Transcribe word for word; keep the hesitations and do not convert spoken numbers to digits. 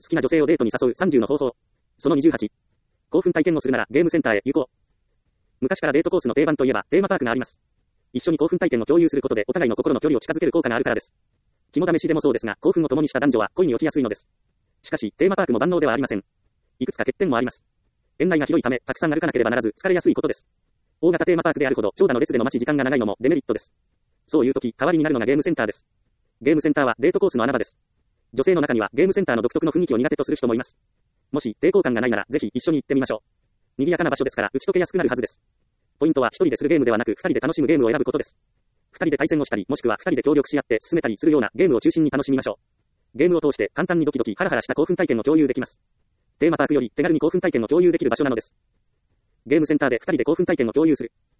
好きな女性をデートに誘うさんじゅうの方法。そのにじゅうはち。興奮体験をするならゲームセンターへ行こう。昔からデートコースの定番といえばテーマパークがあります。一緒に興奮体験を共有することでお互いの心の距離を近づける効果があるからです。肝試しでもそうですが、興奮を共にした男女は恋に落ちやすいのです。しかし、テーマパークも万能ではありません。いくつか欠点もあります。園内が広いため、たくさん歩かなければならず疲れやすいことです。大型テーマパークであるほど長蛇の列での待ち時間が長いのもデメリットです。そういう時、代わりになるのがゲームセンターです。ゲームセンターはデートコースの穴場です。女性の中にはゲームセンターの独特の雰囲気を苦手とする人もいます。もし抵抗感がないならぜひ一緒に行ってみましょう。賑やかな場所ですから打ち解けやすくなるはずです。ポイントは一人でするゲームではなく二人で楽しむゲームを選ぶことです。二人で対戦をしたり、もしくは二人で協力し合って進めたりするようなゲームを中心に楽しみましょう。ゲームを通して簡単にドキドキハラハラした興奮体験を共有できます。テーマパークより手軽に興奮体験を共有できる場所なのです。ゲームセンターで二人で興奮体験を共有する。